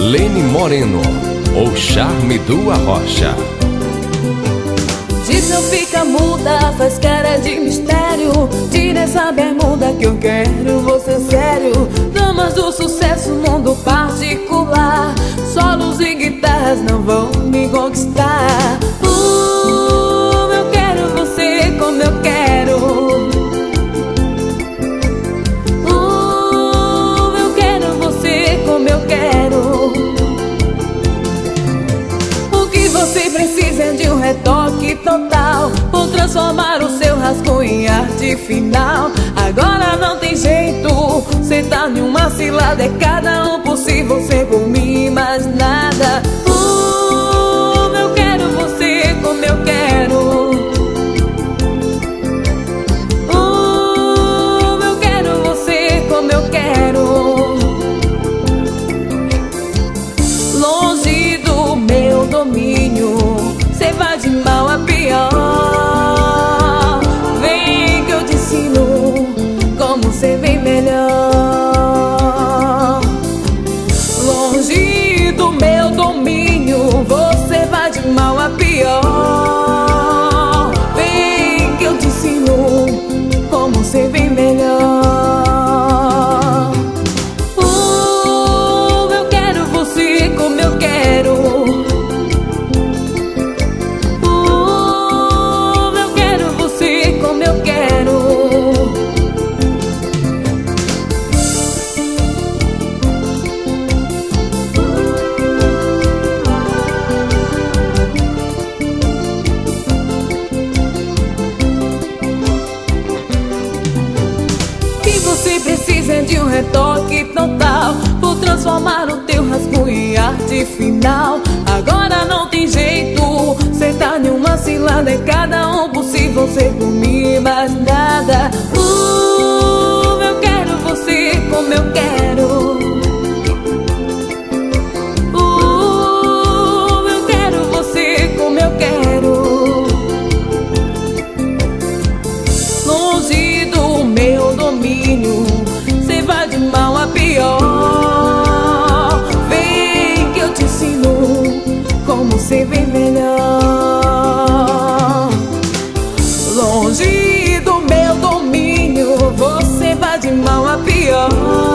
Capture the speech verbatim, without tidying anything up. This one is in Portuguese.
Lene Moreno, o charme do Arrocha. Diz não fica muda, faz cara de mistério. Tira essa bermuda que eu quero você sério. Damas do sucesso, mundo particular. Solos e guitarras não vão me conquistar. Uh, eu quero você como eu quero. Uh, eu quero você como eu quero. O que você precisa é de um retoque total, vou transformar o seu rascunho em arte final. Agora não tem jeito, cê tá em uma cilada. É cada um por si, você por mim, mais nada. Uh, eu quero você como eu quero. Uh, eu quero você como eu quero. Longe do meu domínio, cê vai de mal a pior. Vem que eu te ensino como ser bem melhor. Longe do meu domínio, você vai de mal a pior. Vem que eu te ensino como ser bem melhor. Uh, eu quero você como eu quero. Você precisa de um retoque total, vou transformar o teu rascunho em arte final. Agora não tem jeito, cê tá em uma cilada. É cada um por si, você por mim, mais nada. Uh, eu quero você como eu quero. Uh, eu quero você como eu quero. Longe do meu domínio, cê vai de mal a pior. Vem que eu te ensino como ser bem melhor. Longe do meu domínio, você vai de mal a pior.